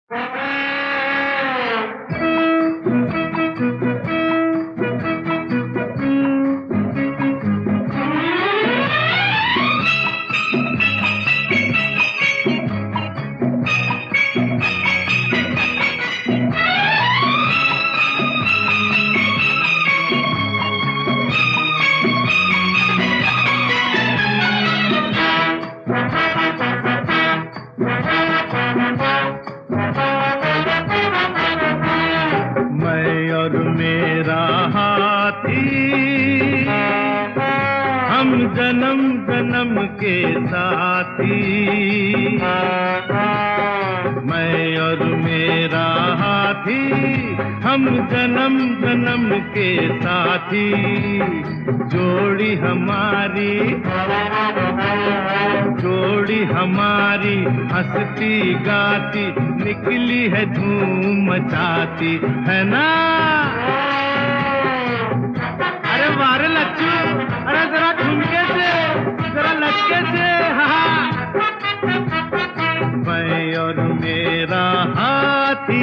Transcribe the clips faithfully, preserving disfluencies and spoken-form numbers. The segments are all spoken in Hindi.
हम जन्म जन्म के साथी, मैं और मेरा हाथी, हम जन्म जन्म के साथी। जोड़ी हमारी जोड़ी हमारी हंसती गाती, निकली है धूम मचाती, है ना? अरे वारे लच्चू, अरे जरा ठुमके से, जरा लचके से, हाँ। मैं और मेरा हाथी,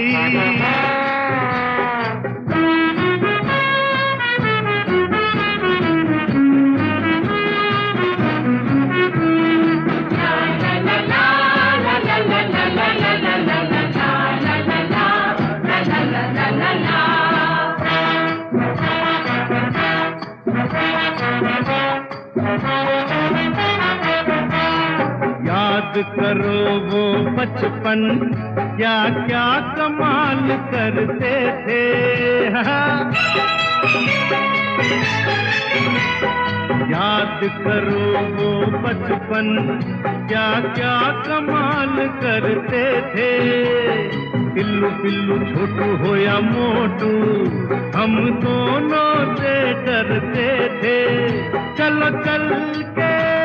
याद करो वो बचपन, क्या क्या कमाल करते थे। याद करो वो बचपन, क्या क्या कमाल करते थे। पिल्लू पिल्लू छोटू हो या मोटू, हम दोनों से डरते थे। चलो चल के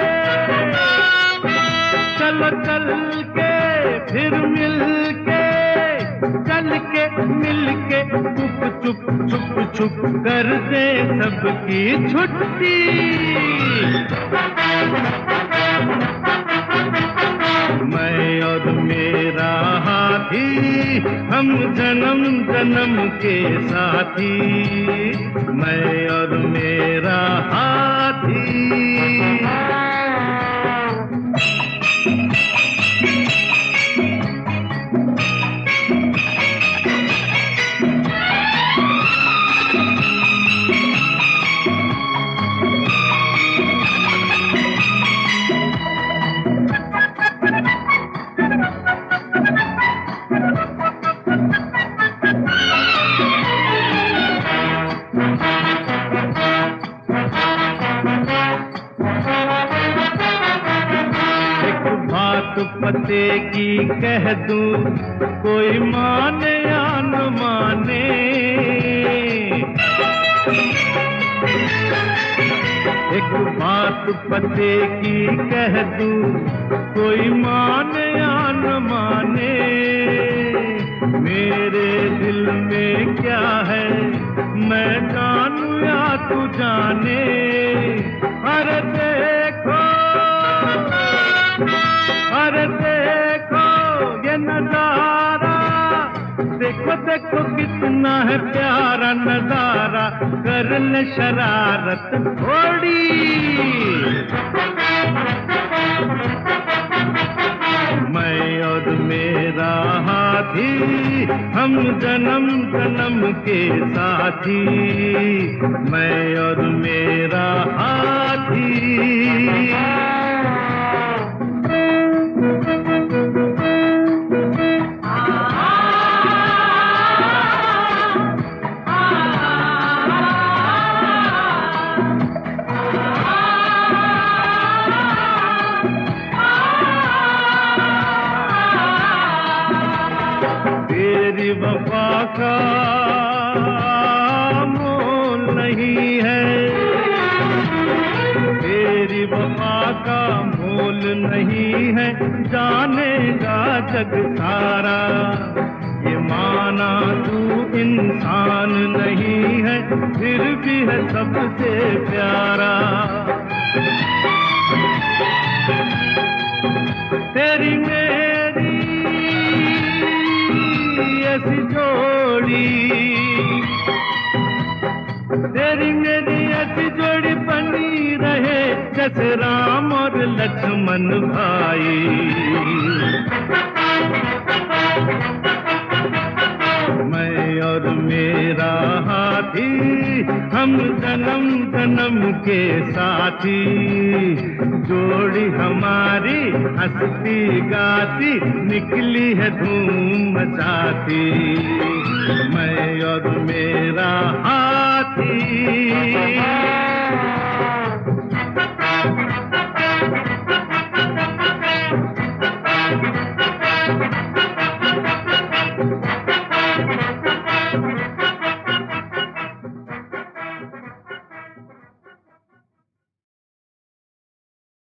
चलो चल के फिर मिल के, चल के मिल के चुप चुप चुप चुप कर दे सबकी छुट्टी। मैं और मेरा हाथी, हम जन्म जन्म के साथी, मैं और मेरा हाथी। पते की कह दूं, कोई माने या न माने। एक बात पते की कह दूं, कोई माने या न माने। मेरे दिल में क्या है मैं जानूं या तू जाने। अरे देखो अरे देखो ये नजारा, देखो देखो कितना है प्यारा नजारा। कर ले शरारत थोड़ी, मैं और मेरा हाथी, हम जन्म जन्म के साथी, मैं और मेरा हाथी। तेरी वफा का मोल नहीं है, तेरी वफा का मोल नहीं है, जानेगा जग सारा। ये माना तू इंसान नहीं है, फिर भी है सबसे प्यारा। तेरी मेरी ऐसी जोड़ी, तेरी मेरी ऐसी जोड़ी बनी रहे जैसे राम और लक्ष्मण भाई। मैं और मेरा हाथी हम जन्म जन्म के साथी, जोड़ी हमारी हंसती गाती निकली है धूम मचाती। मैं और मेरा हाथी।